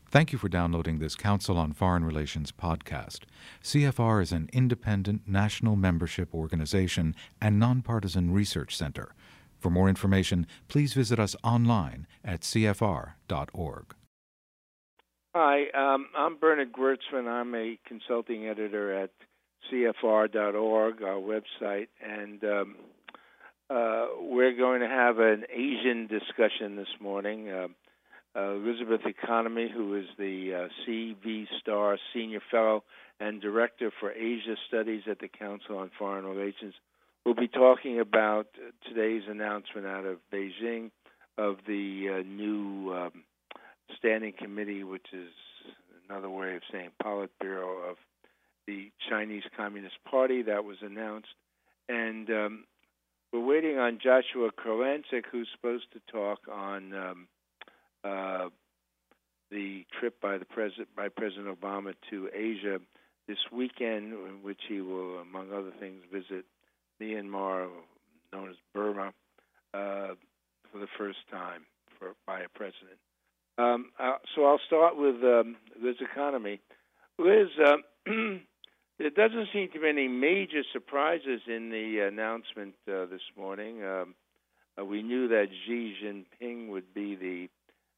Thank you for downloading this Council on Foreign Relations podcast. CFR is an independent national membership organization and nonpartisan research center. For more information, please visit us online at cfr.org. Hi, I'm Bernard Gewirtzman. I'm a consulting editor at CFR.org, our website, and we're going to have an Asian discussion this morning. Elizabeth Economy, who is the CV Star Senior Fellow and Director for Asia Studies at the Council on Foreign Relations, will be talking about today's announcement out of Beijing of the new Standing Committee, which is another way of saying Politburo of the Chinese Communist Party that was announced. And we're waiting on Joshua Kurlantzick, who's supposed to talk on the trip by President Obama to Asia this weekend, in which he will, among other things, visit Myanmar, known as Burma, for the first time by a president. So I'll start with Liz Economy. Liz, there doesn't seem to be any major surprises in the announcement this morning. We knew that Xi Jinping would be the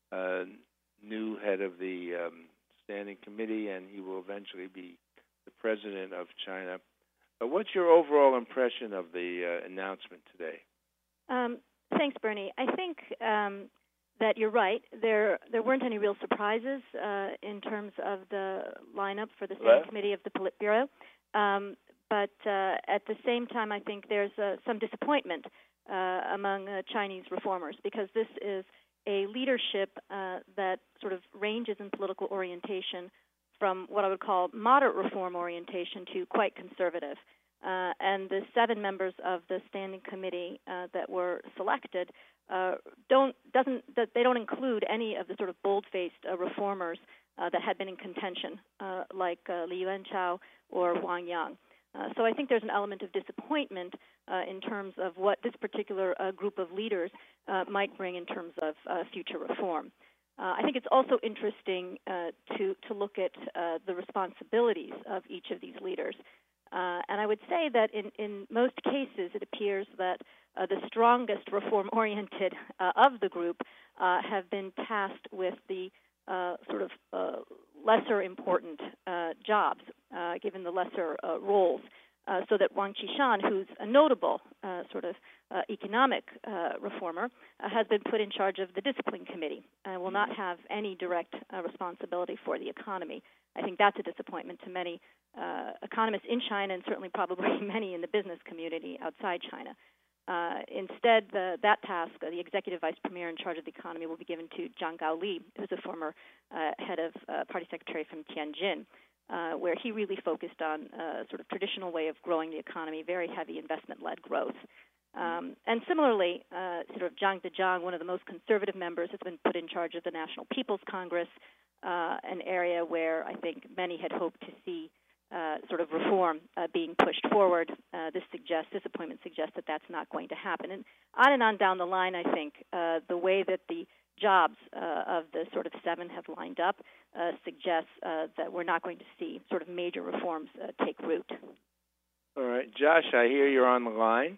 new head of the Standing Committee, and he will eventually be the president of China. What's your overall impression of the announcement today? Thanks, Bernie. I think that you're right. There weren't any real surprises in terms of the lineup for the Standing Committee of the Politburo. But at the same time, I think there's some disappointment among Chinese reformers, because this is a leadership that sort of ranges in political orientation from what I would call moderate reform orientation to quite conservative. And the 7 members of the Standing Committee that were selected don't include any of the sort of bold-faced reformers that had been in contention, like Li Yuanchao or Wang Yang. So I think there's an element of disappointment in terms of what this particular group of leaders might bring in terms of future reform. I think it's also interesting to look at the responsibilities of each of these leaders. And I would say that in most cases, it appears that the strongest reform-oriented of the group have been tasked with the sort of lesser important jobs, given the lesser roles, so that Wang Qishan, who's a notable sort of economic reformer, has been put in charge of the Discipline Committee and will not have any direct responsibility for the economy. I think that's a disappointment to many economists in China, and certainly probably many in the business community outside China. Instead, that task, the executive vice premier in charge of the economy, will be given to Zhang Gaoli, who's a former head of party secretary from Tianjin, where he really focused on a sort of traditional way of growing the economy, very heavy investment-led growth. And similarly, sort of Zhang Dejiang, one of the most conservative members, has been put in charge of the National People's Congress, an area where I think many had hoped to see sort of reform being pushed forward. This appointment suggests that that's not going to happen. And on down the line, I think the way that the jobs of the sort of 7 have lined up suggests that we're not going to see sort of major reforms take root. All right. Josh, I hear you're on the line.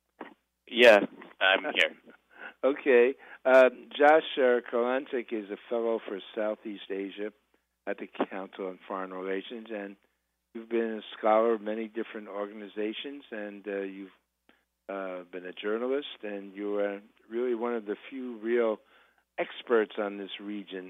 Yeah, I'm here. Okay. Josh Kurlantzick is a fellow for Southeast Asia at the Council on Foreign Relations, and you've been a scholar of many different organizations, and you've been a journalist, and you are really one of the few real experts on this region.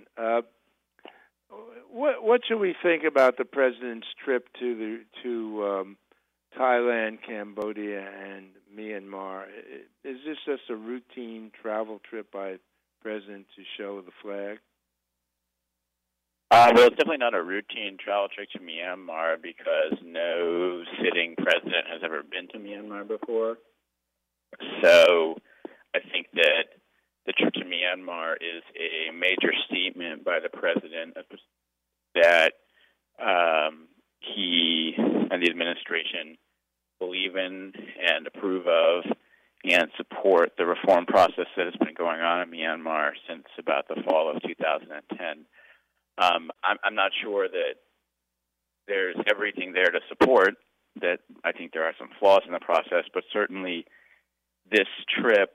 What should we think about the president's trip to Thailand, Cambodia, and Myanmar? Is this just a routine travel trip by the president to show the flag? Well, it's definitely not a routine travel trip to Myanmar, because no sitting president has ever been to Myanmar before. So I think that the trip to Myanmar is a major statement by the president that he and the administration believe in and approve of and support the reform process that has been going on in Myanmar since about the fall of 2010. I'm not sure that there's everything there to support that. I think there are some flaws in the process, but certainly this trip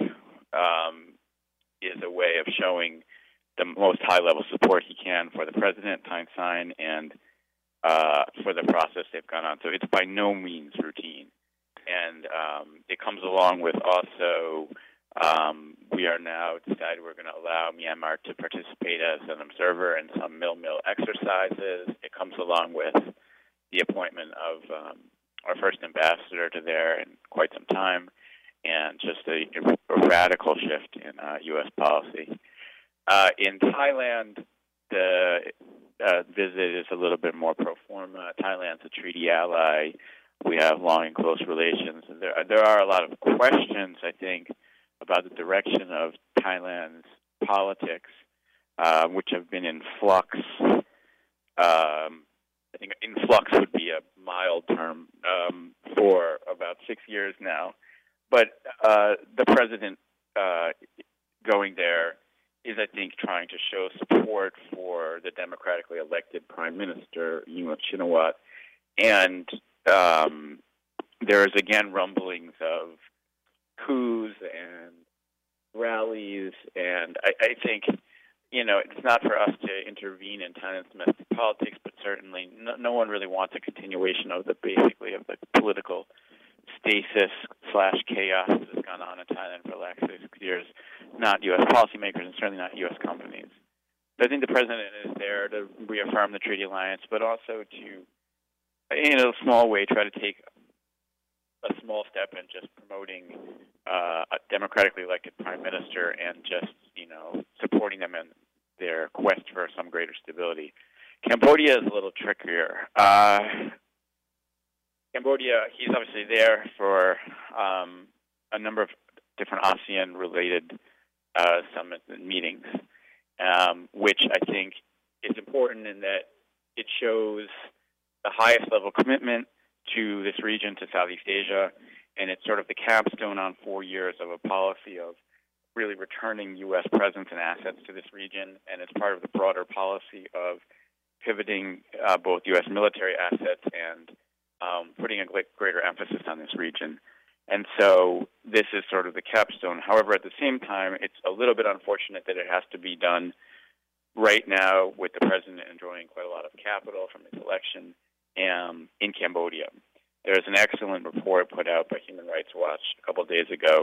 is a way of showing the most high-level support he can for the president, Thein Sein, and for the process they've gone on. So it's by no means routine. And it comes along with also we are now decided we're going to allow Myanmar to participate as an observer in some mill exercises. It comes along with the appointment of our first ambassador to there in quite some time, and just a radical shift in U.S. policy. In Thailand, the visit is a little bit more pro forma. Thailand's a treaty ally. We have long and close relations. And there are a lot of questions, I think, about the direction of Thailand's politics, which have been in flux. I think in flux would be a mild term for about 6 years now. But the president going there is, I think, trying to show support for the democratically elected prime minister, Yingluck Shinawatra. And there's, again, rumblings of coups and rallies. And I think, it's not for us to intervene in Thailand's domestic politics, but certainly no one really wants a continuation of the political stasis/chaos that has gone on in Thailand for the last 6 years. Not U.S. policymakers and certainly not U.S. companies. But I think the president is there to reaffirm the treaty alliance, but also to, in a small way, try to take a small step in just promoting a democratically elected prime minister and just, supporting them in their quest for some greater stability. Cambodia is a little trickier. Cambodia, he's obviously there for a number of different ASEAN-related summits and meetings, which I think is important in that it shows the highest level commitment to this region, to Southeast Asia, and it's sort of the capstone on 4 years of a policy of really returning U.S. presence and assets to this region, and it's part of the broader policy of pivoting both U.S. military assets and putting a greater emphasis on this region. And so this is sort of the capstone. However, at the same time, it's a little bit unfortunate that it has to be done right now with the president enjoying quite a lot of capital from his election in Cambodia. There's an excellent report put out by Human Rights Watch a couple of days ago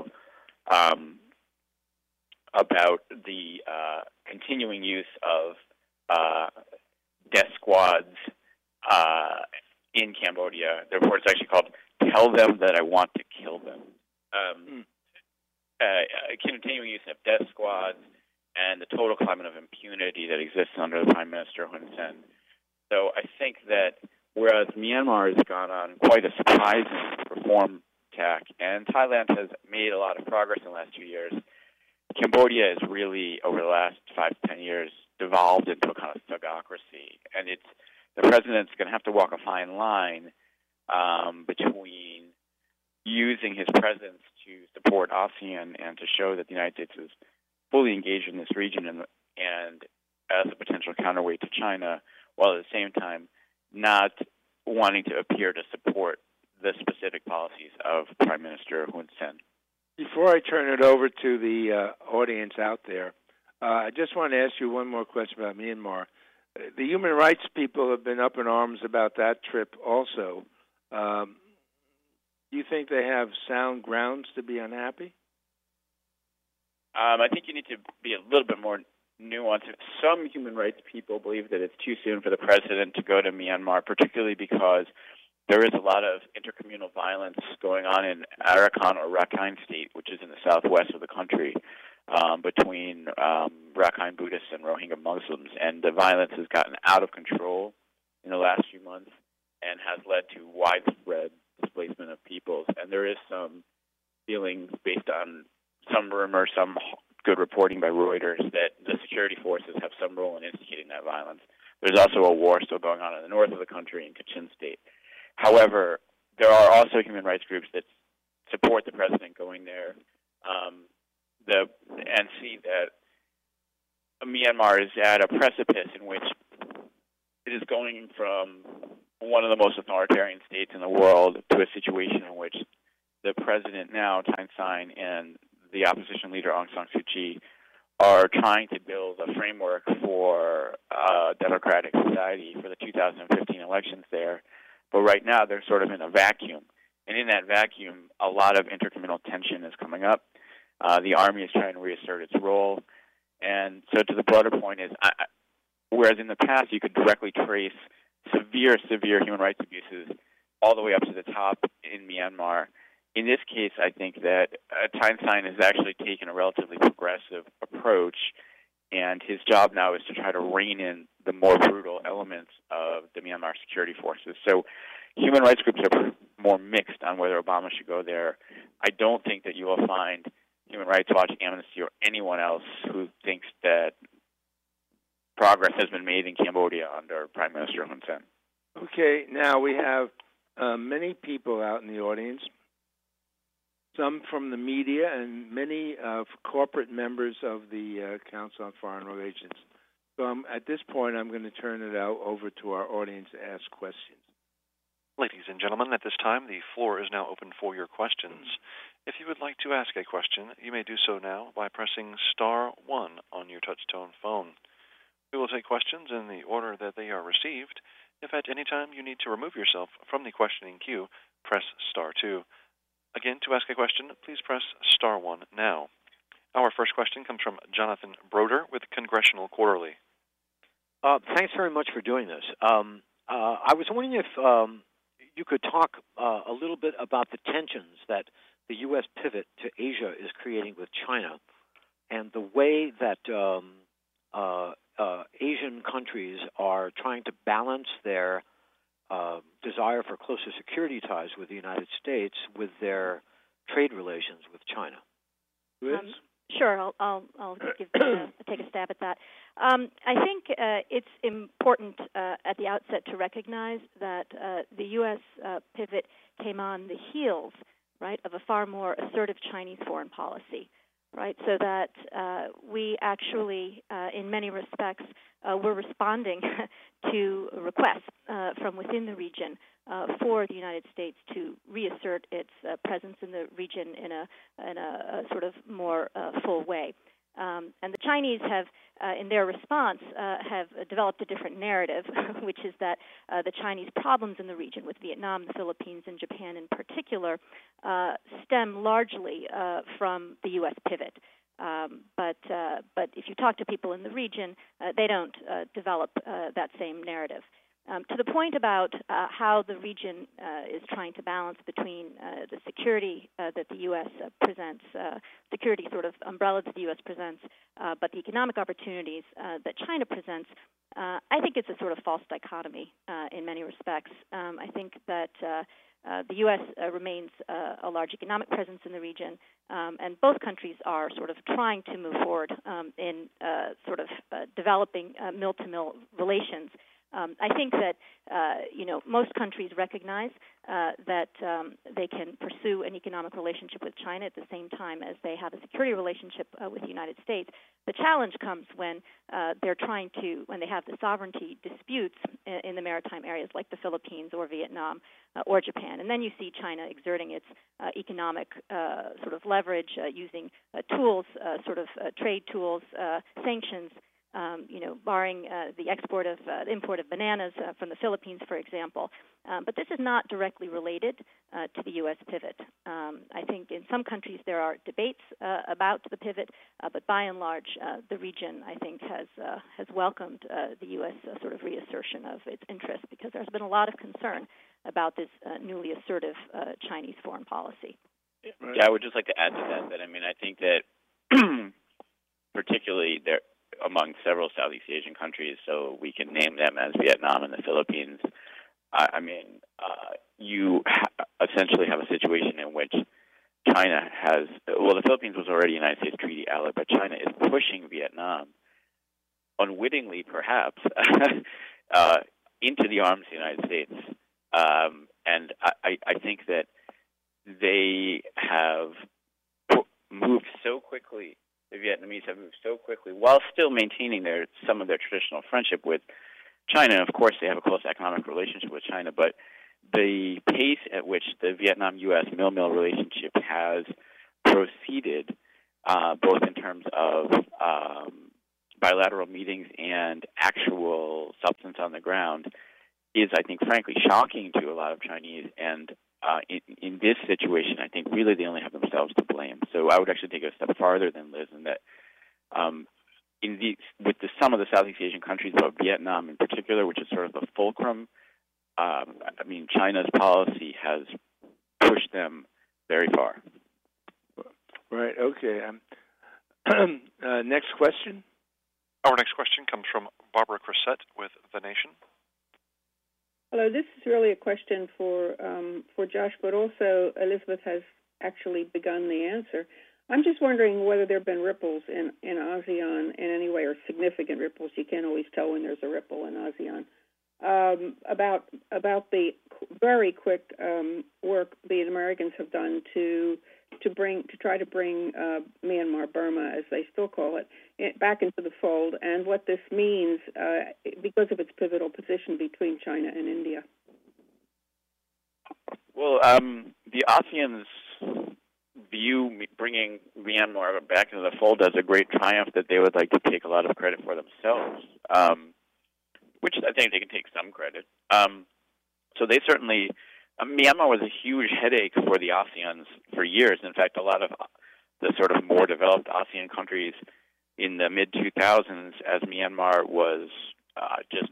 about the continuing use of death squads in Cambodia. The report is actually called "Tell Them That I Want to Kill Them." Continuing use of death squads and the total climate of impunity that exists under the Prime Minister Hun Sen. So I think that whereas Myanmar has gone on quite a surprising reform tack, and Thailand has made a lot of progress in the last 2 years, Cambodia has really, over the last 5 to 10 years, devolved into a kind of thugocracy. And the president's going to have to walk a fine line between using his presence to support ASEAN and to show that the United States is fully engaged in this region and as a potential counterweight to China, while at the same time not wanting to appear to support the specific policies of Prime Minister Hun Sen. Before I turn it over to the audience out there, I just want to ask you one more question about Myanmar. The human rights people have been up in arms about that trip also. Do you think they have sound grounds to be unhappy? I think you need to be a little bit more nuanced. Some human rights people believe that it's too soon for the president to go to Myanmar, particularly because there is a lot of intercommunal violence going on in Arakan or Rakhine State, which is in the southwest of the country, between Rakhine Buddhists and Rohingya Muslims. And the violence has gotten out of control in the last few months and has led to widespread displacement of peoples. And there is some feelings based on some rumors, some good reporting by Reuters, that the security forces have some role in instigating that violence. There's also a war still going on in the north of the country in Kachin State. However, there are also human rights groups that support the president going there and see that Myanmar is at a precipice in which it is going from one of the most authoritarian states in the world to a situation in which the president now, Thein Sein, and the opposition leader Aung San Suu Kyi are trying to build a framework for democratic society for the 2015 elections there. But right now they're sort of in a vacuum. And in that vacuum, a lot of intercommunal tension is coming up. The army is trying to reassert its role. And so to the broader point is, whereas in the past you could directly trace severe human rights abuses all the way up to the top in Myanmar, in this case I think that Thein Sein has actually taken a relatively progressive approach, and his job now is to try to rein in the more brutal elements of the Myanmar security forces. So human rights groups are more mixed on whether Obama should go there. I don't think that you will find Human Rights Watch, Amnesty, or anyone else who thinks that progress has been made in Cambodia under Prime Minister Hun Sen. Okay, now we have many people out in the audience, some from the media and many corporate members of the Council on Foreign Relations. So at this point, I'm going to turn it over to our audience to ask questions. Ladies and gentlemen, at this time, the floor is now open for your questions. If you would like to ask a question, you may do so now by pressing *1 on your touch-tone phone. We will take questions in the order that they are received. If at any time you need to remove yourself from the questioning queue, press *2. Again, to ask a question, please press *1 now. Our first question comes from Jonathan Broder with Congressional Quarterly. Thanks very much for doing this. I was wondering if you could talk a little bit about the tensions that the U.S. pivot to Asia is creating with China, and the way that Asian countries are trying to balance their desire for closer security ties with the United States with their trade relations with China. Sure, I'll take a stab at that. I think it's important at the outset to recognize that the U.S. pivot came on the heels, right, of a far more assertive Chinese foreign policy, right? So that we actually, in many respects, were responding to requests from within the region for the United States to reassert its presence in the region in a sort of more full way. And the Chinese have, in their response, have developed a different narrative, which is that the Chinese problems in the region with Vietnam, the Philippines, and Japan in particular stem largely from the U.S. pivot. But if you talk to people in the region, they don't develop that same narrative. To the point about how the region is trying to balance between the security that the U.S. presents, security sort of umbrella that the U.S. presents, but the economic opportunities that China presents, I think it's a sort of false dichotomy in many respects. I think that the U.S. remains a large economic presence in the region, and both countries are sort of trying to move forward in sort of developing mill-to-mill relations. I think that most countries recognize that they can pursue an economic relationship with China at the same time as they have a security relationship with the United States. The challenge comes when when they have the sovereignty disputes in the maritime areas like the Philippines or Vietnam or Japan. And then you see China exerting its economic sort of leverage using tools, trade tools, sanctions, barring the import of bananas from the Philippines, for example. But this is not directly related to the U.S. pivot. I think in some countries there are debates about the pivot, but by and large, the region, I think, has welcomed the U.S. Sort of reassertion of its interest, because there's been a lot of concern about this newly assertive Chinese foreign policy. Yeah, I would just like to add to that. I mean, I think that particularly there, among several Southeast Asian countries, so we can name them as Vietnam and the Philippines, you essentially have a situation in which China has, the Philippines was already a United States treaty ally, but China is pushing Vietnam, unwittingly perhaps, into the arms of the United States. And I think that they have moved so quickly, the Vietnamese have moved so quickly, while still maintaining some of their traditional friendship with China. Of course, they have a close economic relationship with China, but the pace at which the Vietnam-U.S. mill-mill relationship has proceeded, both in terms of bilateral meetings and actual substance on the ground, is, I think, frankly, shocking to a lot of Chinese. And in this situation, I think really they only have themselves to blame. So I would actually take it a step farther than Liz, in that with some of the Southeast Asian countries, but Vietnam in particular, which is sort of the fulcrum, China's policy has pushed them very far. Right. Okay. Next question. Our next question comes from Barbara Crissett with The Nation. Hello. This is really a question for Josh, but also Elizabeth has actually begun the answer. I'm just wondering whether there have been ripples in ASEAN in any way, or significant ripples. You can't always tell when there's a ripple in ASEAN. About the very quick work the Americans have done to try to bring Myanmar, Burma, as they still call it, back into the fold, and what this means because of its pivotal position between China and India. Well, the ASEAN's view bringing Myanmar back into the fold as a great triumph that they would like to take a lot of credit for themselves, which I think they can take some credit. So they certainly, Myanmar was a huge headache for the ASEANs for years. In fact, a lot of the sort of more developed ASEAN countries in the mid-2000s, as Myanmar was just,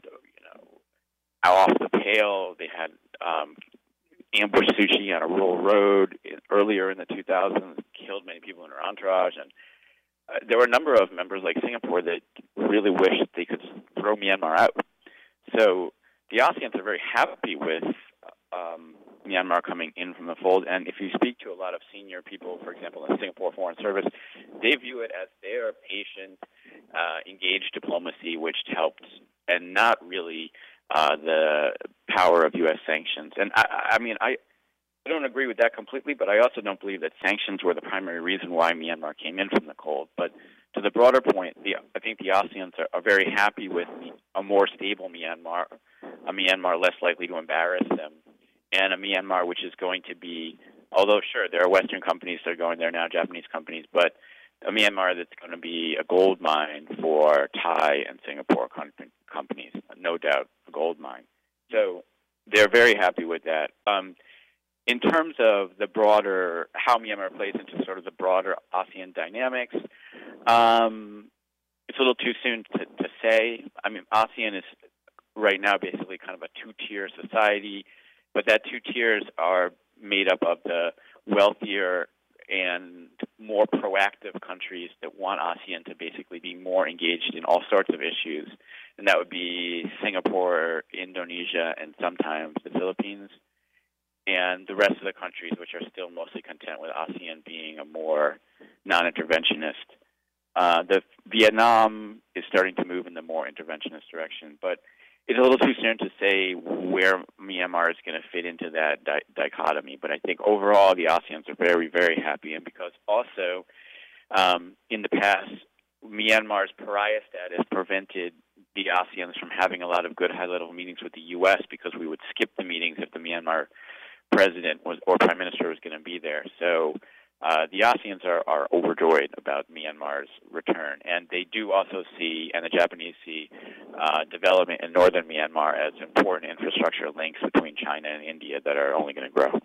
off the pale, they had ambushed Suu Kyi on a rural road earlier in the 2000s, killed many people in her entourage, and there were a number of members like Singapore that really wished they could throw Myanmar out. So the ASEANs are very happy with Myanmar coming in from the fold, and if you speak to a lot of senior people, for example, in Singapore Foreign Service, they view it as their patient, engaged diplomacy which helped, and not really the power of U.S. sanctions. And I don't agree with that completely, but I also don't believe that sanctions were the primary reason why Myanmar came in from the cold. But to the broader point, I think the ASEANs are very happy with a more stable Myanmar, a Myanmar less likely to embarrass them, and a Myanmar which is going to be, although sure, there are Western companies that are going there now, Japanese companies, but a Myanmar that's going to be a gold mine for Thai and Singapore companies, no doubt, a gold mine. So they're very happy with that. In terms of the broader, how Myanmar plays into sort of the broader ASEAN dynamics, it's a little too soon to say. ASEAN is right now basically kind of a two-tier society, but that two tiers are made up of the wealthier and more proactive countries that want ASEAN to basically be more engaged in all sorts of issues, and that would be Singapore, Indonesia, and sometimes the Philippines, and the rest of the countries which are still mostly content with ASEAN being a more non-interventionist. The Vietnam is starting to move in the more interventionist direction, but it's a little too soon to say where Myanmar is going to fit into that dichotomy. But I think overall the ASEANs are very, very happy, and because also in the past Myanmar's pariah status prevented the ASEANs from having a lot of good high-level meetings with the U.S. because we would skip the meetings if the Myanmar president or prime minister was going to be there. So the ASEANs are overjoyed about Myanmar's return, and they do also see, and the Japanese see, development in northern Myanmar as important infrastructure links between China and India that are only going to grow.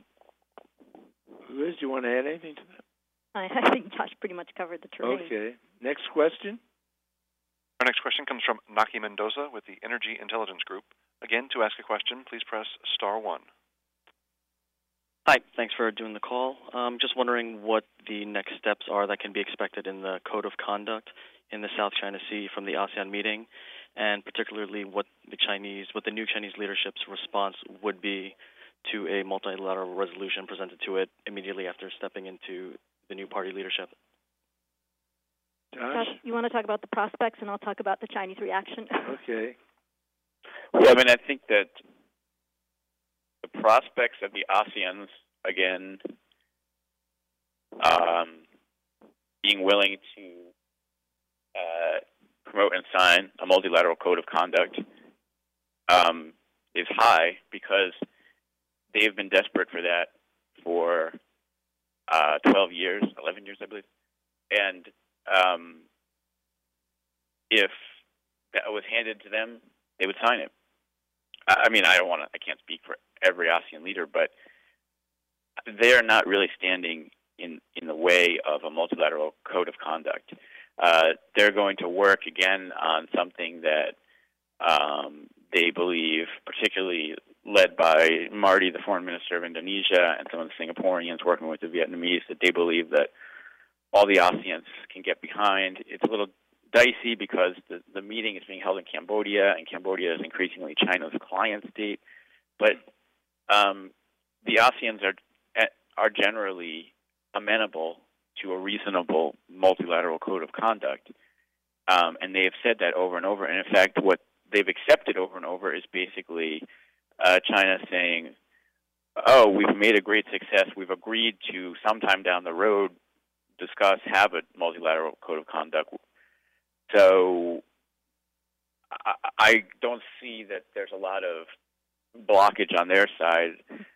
Liz, do you want to add anything to that? I think Josh pretty much covered the terrain. Okay. Next question. Our next question comes from Naki Mendoza with the Energy Intelligence Group. Again, to ask a question, please press *1. Hi, thanks for doing the call. Just wondering what the next steps are that can be expected in the Code of Conduct in the South China Sea from the ASEAN meeting, and particularly what the new Chinese leadership's response would be to a multilateral resolution presented to it immediately after stepping into the new party leadership. Josh, you want to talk about the prospects, and I'll talk about the Chinese reaction. Okay. Well, I think that the prospects of the ASEANs, again, being willing to promote and sign a multilateral code of conduct is high because they've been desperate for that for 12 years, 11 years, I believe. And if that was handed to them, they would sign it. I mean, I can't speak for every ASEAN leader, but they are not really standing in the way of a multilateral code of conduct. They're going to work again on something that they believe, particularly led by Marty, the foreign minister of Indonesia, and some of the Singaporeans working with the Vietnamese, that they believe that all the ASEANs can get behind. It's a little dicey because the meeting is being held in Cambodia, and Cambodia is increasingly China's client state. But the ASEANs are generally amenable to a reasonable multilateral code of conduct, and they have said that over and over. And in fact, what they've accepted over and over is basically China saying, "Oh, we've made a great success. We've agreed to sometime down the road have a multilateral code of conduct." So I don't see that there's a lot of blockage on their side.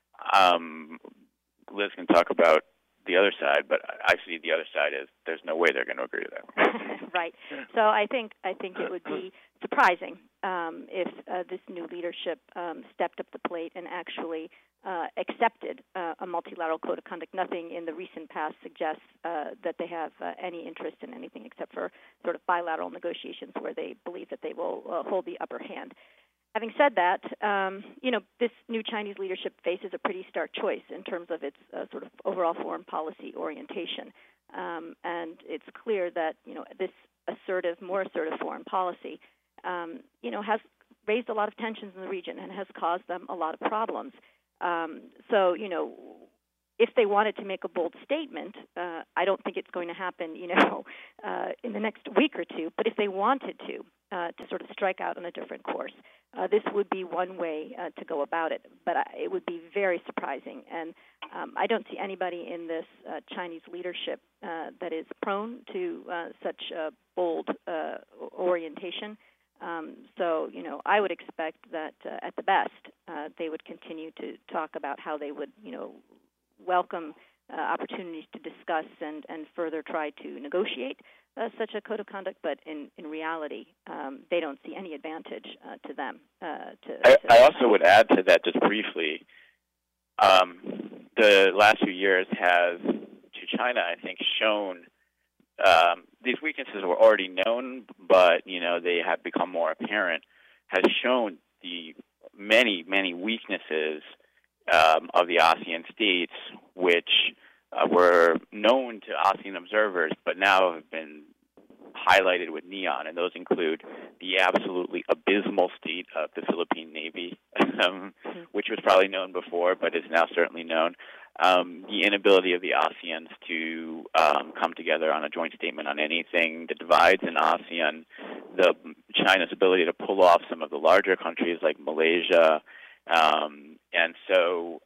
Liz can talk about the other side, but I see the other side as there's no way they're going to agree to that. Right. So I think it would be surprising if this new leadership stepped up the plate and actually accepted a multilateral code of conduct. Nothing in the recent past suggests that they have any interest in anything except for sort of bilateral negotiations where they believe that they will hold the upper hand. Having said that, this new Chinese leadership faces a pretty stark choice in terms of its sort of overall foreign policy orientation. And it's clear that, this more assertive foreign policy, has raised a lot of tensions in the region and has caused them a lot of problems. So, if they wanted to make a bold statement, I don't think it's going to happen, in the next week or two. But if they wanted to sort of strike out on a different course, this would be one way to go about it. But it would be very surprising. And I don't see anybody in this Chinese leadership that is prone to such a bold orientation. So, I would expect that at the best, they would continue to talk about how they would, welcome opportunities to discuss and further try to negotiate such a code of conduct, but in reality, they don't see any advantage to them. I also would add to that just briefly, the last few years has, to China, I think, shown these weaknesses were already known, but, they have become more apparent, has shown the many, many weaknesses of the ASEAN states, which were known to ASEAN observers, but now have been highlighted with neon, and those include the absolutely abysmal state of the Philippine Navy, which was probably known before, but is now certainly known. The inability of the ASEANs to come together on a joint statement on anything that divides in ASEAN, China's ability to pull off some of the larger countries like Malaysia, and so,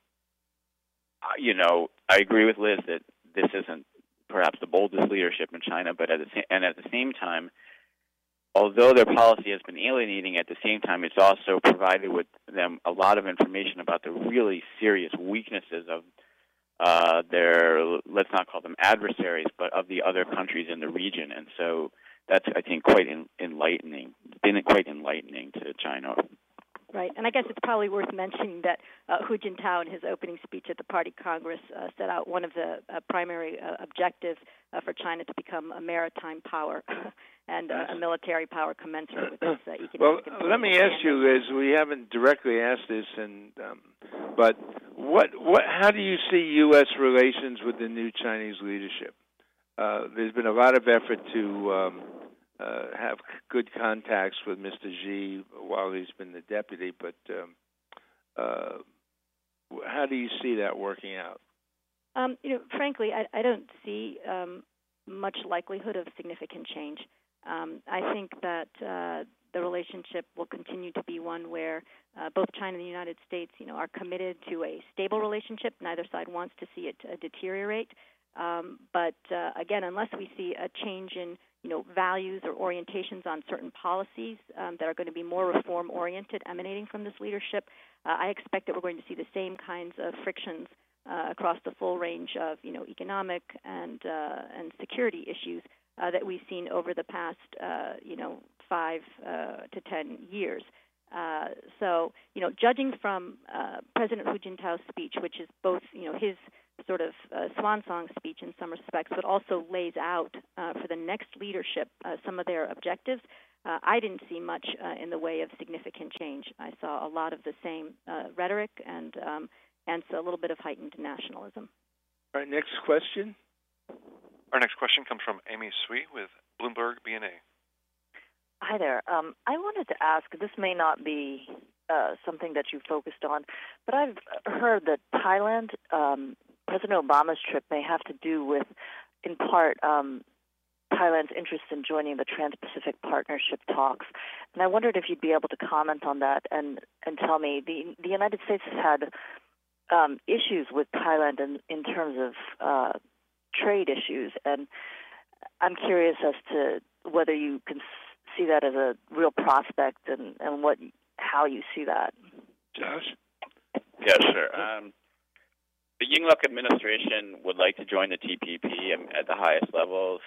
I agree with Liz that this isn't perhaps the boldest leadership in China, but at the same time, although their policy has been alienating, at the same time, it's also provided with them a lot of information about the really serious weaknesses of their, let's not call them adversaries, but of the other countries in the region. And so that's, I think, quite enlightening. It's been quite enlightening to China. Right, and I guess it's probably worth mentioning that Hu Jintao, in his opening speech at the Party Congress, set out one of the primary objectives for China to become a maritime power and a military power commensurate with its economic. Well, let me ask you, Liz. We haven't directly asked this, but how do you see U.S. relations with the new Chinese leadership? There's been a lot of effort to have good contacts with Mr. Xi while he's been the deputy, but how do you see that working out? Frankly, I don't see much likelihood of significant change. I think that the relationship will continue to be one where both China and the United States, are committed to a stable relationship. Neither side wants to see it deteriorate. But again, unless we see a change in values or orientations on certain policies that are going to be more reform-oriented emanating from this leadership. I expect that we're going to see the same kinds of frictions across the full range of, economic and security issues that we've seen over the past, 5 to 10 years. So, judging from President Hu Jintao's speech, which is both, his sort of swan song speech in some respects, but also lays out for the next leadership some of their objectives, I didn't see much in the way of significant change. I saw a lot of the same rhetoric and a little bit of heightened nationalism. All right, next question. Our next question comes from Amy Sui with Bloomberg BNA. Hi there. I wanted to ask, this may not be something that you focused on, but I've heard that Thailand, President Obama's trip may have to do with, in part, Thailand's interest in joining the Trans-Pacific Partnership talks. And I wondered if you'd be able to comment on that and tell me, the United States has had issues with Thailand in terms of trade issues, and I'm curious as to whether you can see that as a real prospect and how you see that. Josh? Yeah, sure. The Yingluck administration would like to join the TPP at the highest levels.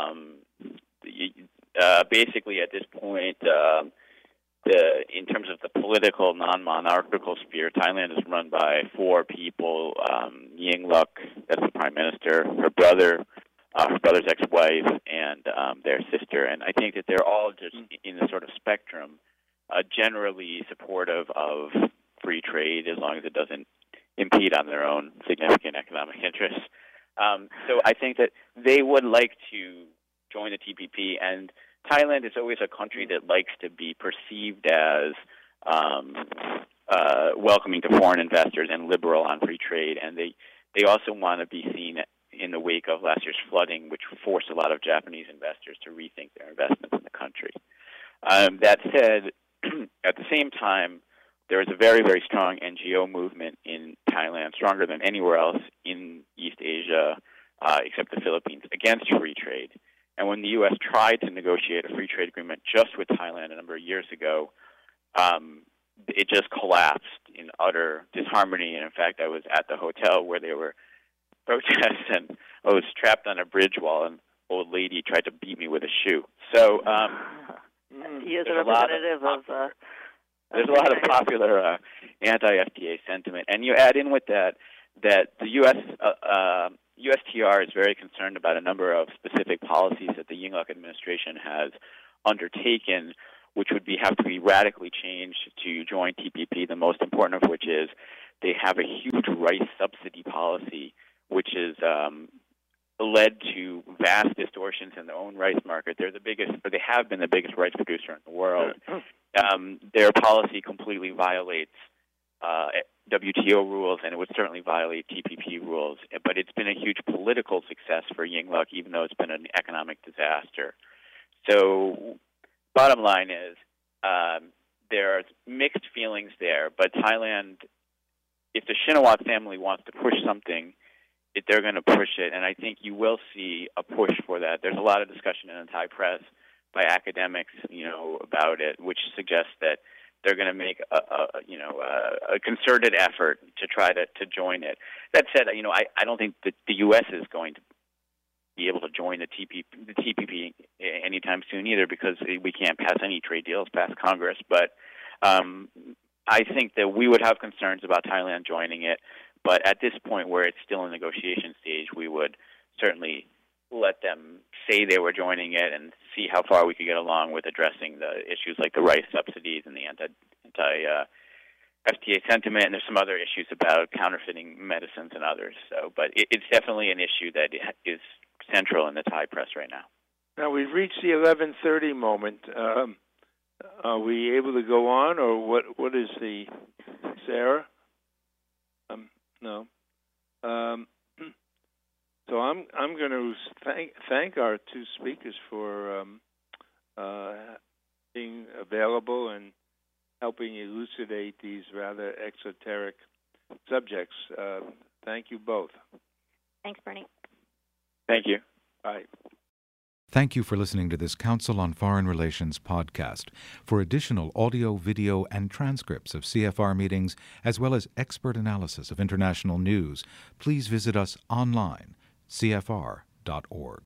Basically, at this point, in terms of the political, non-monarchical sphere, Thailand is run by 4 people. Yingluck, that's the prime minister, her brother's ex-wife, and their sister. And I think that they're all just in the sort of spectrum, generally supportive of free trade as long as it doesn't impede on their own significant economic interests. So I think that they would like to join the TPP, and Thailand is always a country that likes to be perceived as welcoming to foreign investors and liberal on free trade, and they also want to be seen in the wake of last year's flooding, which forced a lot of Japanese investors to rethink their investments in the country. That said, at the same time, there is a very, very strong NGO movement in Thailand, stronger than anywhere else in East Asia, except the Philippines, against free trade. And when the U.S. tried to negotiate a free trade agreement just with Thailand a number of years ago, it just collapsed in utter disharmony. And in fact, I was at the hotel where they were protests, and I was trapped on a bridge wall, and an old lady tried to beat me with a shoe. So he is a representative of... There's a lot of popular anti-FTA sentiment, and you add in with that the USTR is very concerned about a number of specific policies that the Yingluck administration has undertaken, which would have to be radically changed to join TPP. The most important of which is they have a huge rice subsidy policy, which is led to vast distortions in their own rice market. They're the biggest, or they have been the biggest rice producer in the world. Their policy completely violates WTO rules, and it would certainly violate TPP rules. But it's been a huge political success for Yingluck, even though it's been an economic disaster. So, bottom line is, there's mixed feelings there. But Thailand, if the Shinawatra family wants to push something, they're going to push it, and I think you will see a push for that. There's a lot of discussion in the Thai press by academics, about it, which suggests that they're going to make a concerted effort to try to join it. That said, I don't think that the U.S. is going to be able to join the TPP anytime soon either, because we can't pass any trade deals past Congress. But I think that we would have concerns about Thailand joining it. But at this point, where it's still in negotiation stage, we would certainly let them say they were joining it and see how far we could get along with addressing the issues like the rice subsidies and the anti-FTA sentiment. And there's some other issues about counterfeiting medicines and others. So, but it's definitely an issue that is central in the Thai press right now. Now, we've reached the 11:30 moment. Are we able to go on, or what is the... Sarah? No. So I'm going to thank our 2 speakers for being available and helping elucidate these rather exoteric subjects. Thank you both. Thanks, Bernie. Thank you. Bye. Thank you for listening to this Council on Foreign Relations podcast. For additional audio, video, and transcripts of CFR meetings, as well as expert analysis of international news, please visit us online, cfr.org.